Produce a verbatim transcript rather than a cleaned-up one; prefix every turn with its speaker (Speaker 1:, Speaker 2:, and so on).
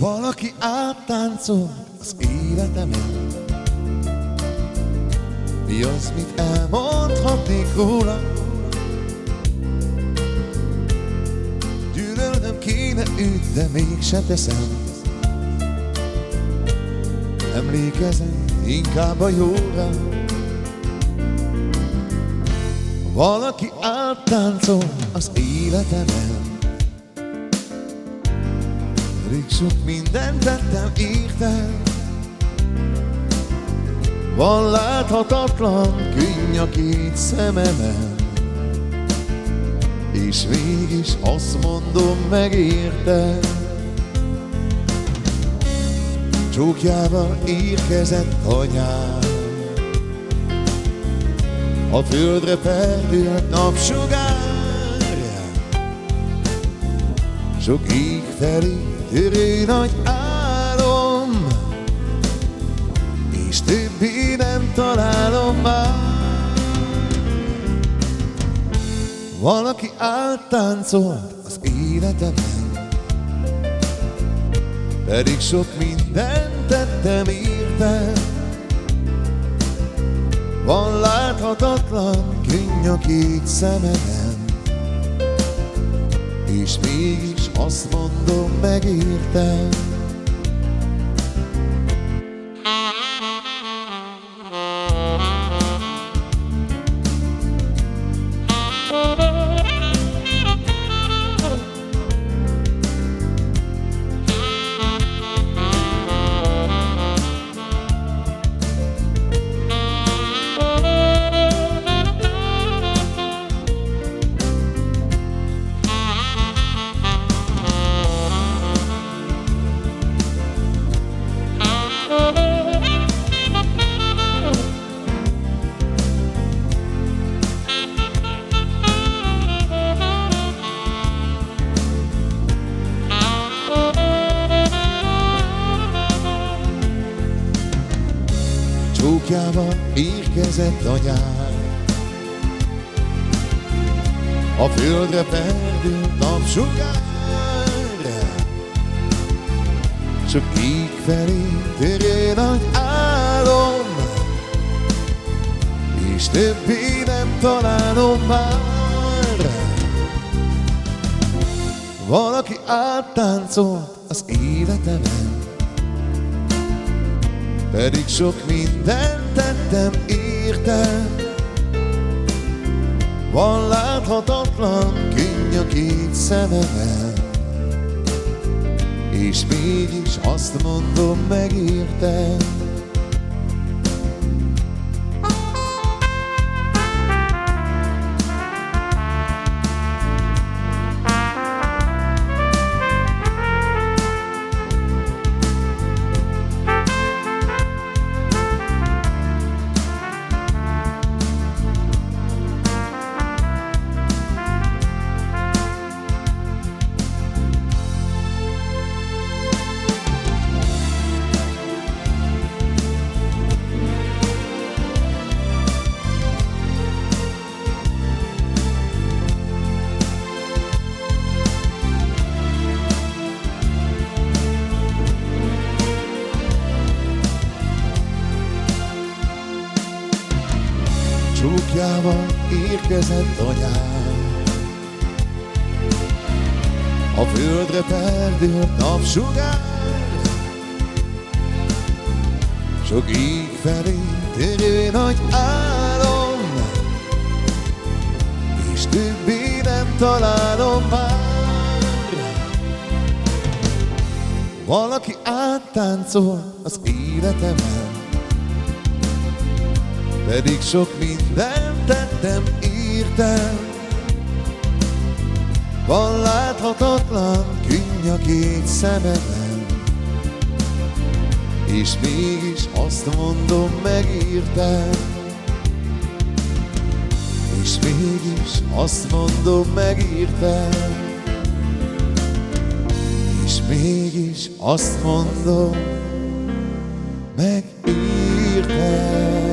Speaker 1: Valaki áttáncol az életemen. Mi az, mit elmondhatnék róla? Gyűlölnöm kéne őt, de mégsem teszem. Emlékezem inkább a jóra. Valaki áttáncol az életemen. Elég sok mindent tettem, értem. Van láthatatlan könny a két szememen, és mégis azt mondom, megértem. Csókjával érkezett anyám, a földre perdült napsugárja. Sok ég felé törő nagy álom, és többé nem találom már. Valaki áttáncolt az életemben, pedig sok mindent tettem érte. Van láthatatlan könny a két szememen, és mégis azt mondom, megértem. Csókjával érkezett anyám, a földre perdült napsugár. Csak ég felé törő nagy álom, és többé nem találom már. Valaki áttáncolt az életemen, pedig sok mindent tettem érte. Van láthatatlan könny a két szememen, és mégis azt mondom, megértem. Csókjával érkezett anyám, a földre perdült napsugár. Sok ég felé törő nagy álom, és többé nem találom már. Valaki áttáncol az életemen, pedig sok mindent tettem értem. Van láthatatlan könny a két szememen, és mégis azt mondom, megértem. És mégis azt mondom, megértem. És mégis azt mondom, megértem.